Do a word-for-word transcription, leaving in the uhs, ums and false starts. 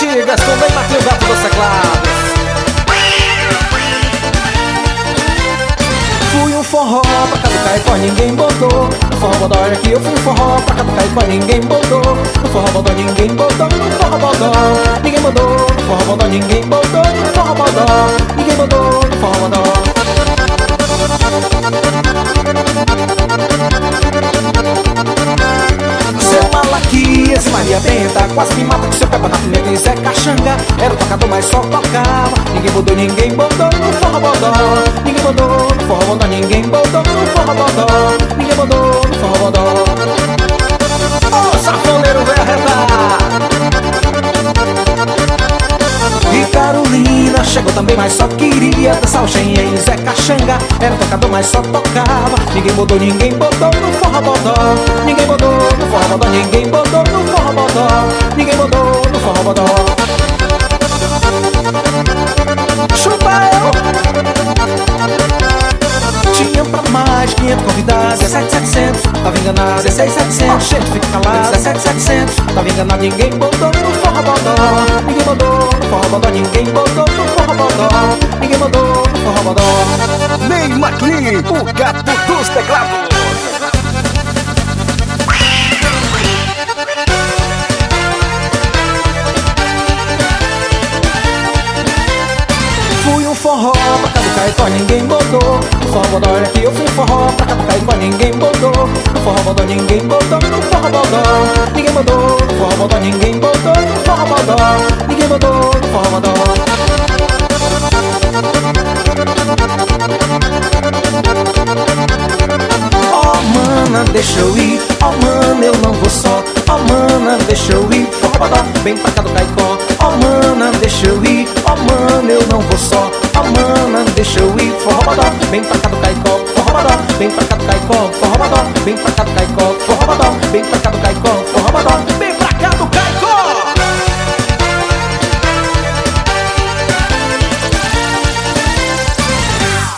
antigas, com bem Marquinhos Gato dos teclados. Fui um forró pra cá do Caicó, ninguém botou. No forró bodó é que eu fui um forró pra cá do Caicó, ninguém botou. No forró bodó ninguém botou, no forró bodó ninguém botou. No forró bodó ninguém botou, no forró bodó ninguém botou, no forró bodó. Seu Malaquias e Maria Benta quase me mata com seu pé na pimenta e Zé Caxanga. Era o tocador, mas só tocava. Ninguém botou, ninguém botou no forró bodó. Ninguém botou no forró bodó, ninguém botou no forró bodó. Ninguém botou no forró bodó. Ô, safoneiro, vem arretar. E Carolina chegou também, mas só queria dançar o Xenhen e Zé Caxanga. Era o tocador, mas só tocava. Ninguém botou, ninguém botou no forró bodó. Ninguém botou no forró bodó, ninguém botou no forró bodó. Ninguém botou no forró bodó. Chupa eu. Tinha pra mais quinhentos convidados, dezessete mil e setecentos, tava enganado, dezesseis mil e setecentos, gente fica calado, dezessete mil e setecentos, tava enganado, ninguém botou no forró bodó. Ninguém botou no forró bodó, ninguém botou no forró bodó. Ninguém botou no forró bodó. Ney McLean, o gato dos teclados. Fui um forró pra cá do Caicó, ninguém botou. No forró bodó é que eu fui um forró pra cá do Caicó, ninguém botou. No forró bodó ninguém botou, no forró bodó ninguém botou. No forró bodó ninguém botou, no forró bodó ninguém botou, no forró bodó. Oh mana, deixa eu ir, oh mana, eu não vou só. Oh mana, deixa eu ir, forró bodó, bem pra cá do Caicó. Oh mana, deixa eu ir, oh mana, eu não vou só. Oh mana, deixa eu ir, forró bodó, bem pra cá do Caicó. Forró bodó, bem pra cá do Caicó. Forró bodó, bem pra cá do Caicó. Forró bodó, bem pra cá do Caicó.